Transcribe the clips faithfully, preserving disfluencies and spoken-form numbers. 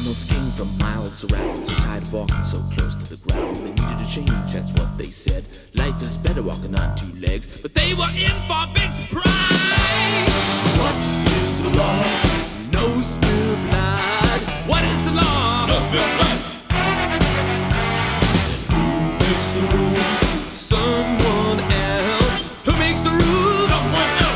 Animals came from miles around, so tired of walking so close to the ground. They needed a change, that's what they said. Life is better walking on two legs, but they were in for a big surprise. What is the law? No spilled blood. What is the law? No spilled blood. Who makes the rules? Someone else. Who makes the rules? Someone else.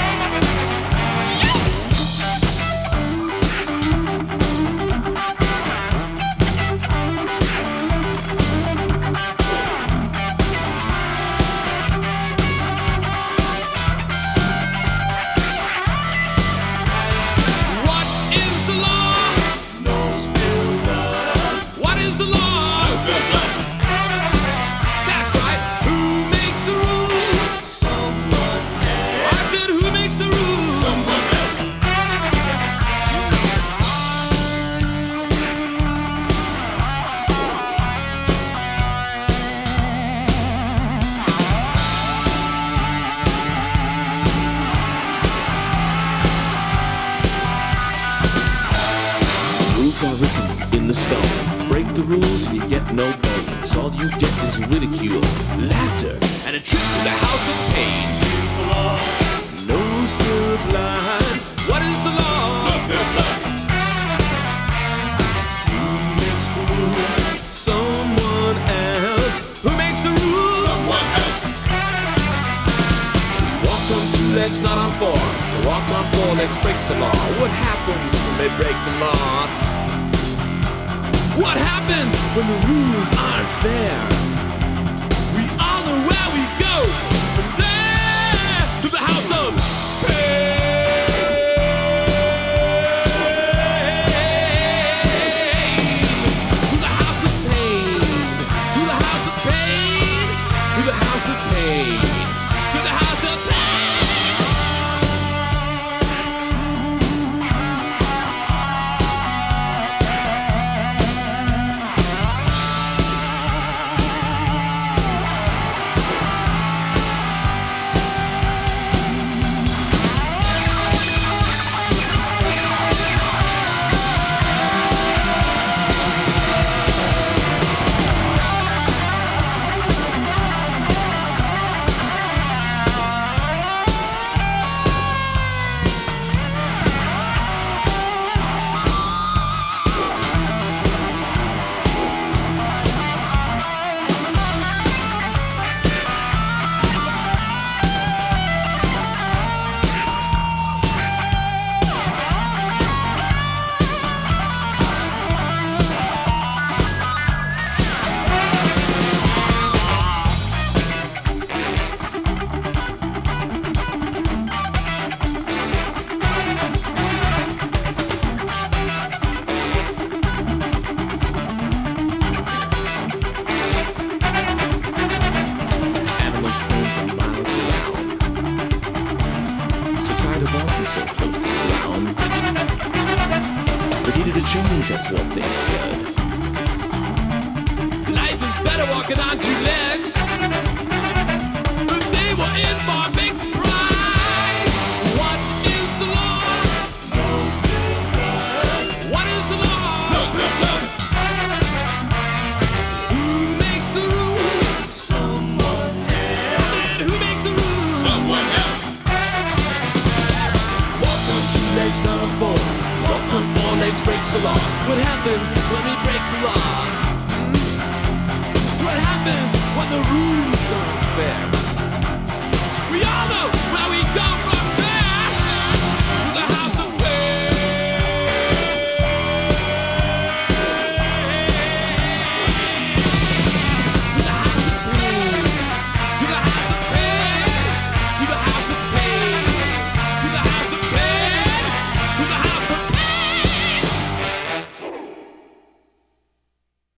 Rules are written in the stone. Break the rules and you get no bonus. All you get is ridicule, laughter, and a trip to the house of pain. Here's the law. No spilled blood. What is the law? No spilled blood. Who makes the rules? Someone else. Who makes the rules? Someone else. We walk on two legs, not on four. To walk on four legs breaks the law. What happens when they break the law? What happens when the rules aren't fair? We all know where we go. From there to the house of pain. To the house of pain. To the house of pain. To the house of pain. To the house of pain. So close to the ground. They needed a change, that's what they said. Life is better walking on two legs, but they were in for a big surprise. What is the law? No spilled blood. What is the law? No spilled blood. Who makes the rules? Someone else. Who makes the rules? Someone else. Legs not on four. Walk on four legs breaks the law. What happens when we break the law? What happens when the rules aren't fair?